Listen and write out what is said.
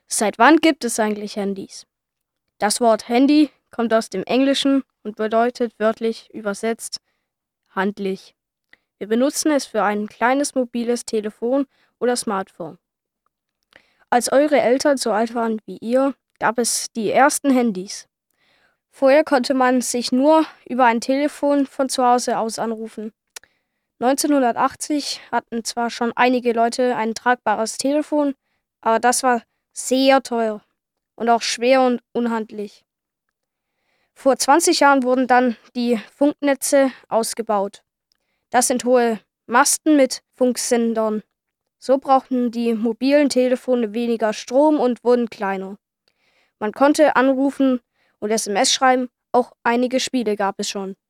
Seit wann gibt es eigentlich Handys? Das Wort Handy kommt aus dem Englischen und bedeutet wörtlich übersetzt handlich. Wir benutzen es für ein kleines mobiles Telefon oder Smartphone. Als eure Eltern so alt waren wie ihr, gab es die ersten Handys. Vorher konnte man sich nur über ein Telefon von zu Hause aus anrufen. 1980 hatten zwar schon einige Leute ein tragbares Telefon, aber das war sehr teuer und auch schwer und unhandlich. Vor 20 Jahren wurden dann die Funknetze ausgebaut. Das sind hohe Masten mit Funksendern. So brauchten die mobilen Telefone weniger Strom und wurden kleiner. Man konnte anrufen und SMS schreiben, auch einige Spiele gab es schon.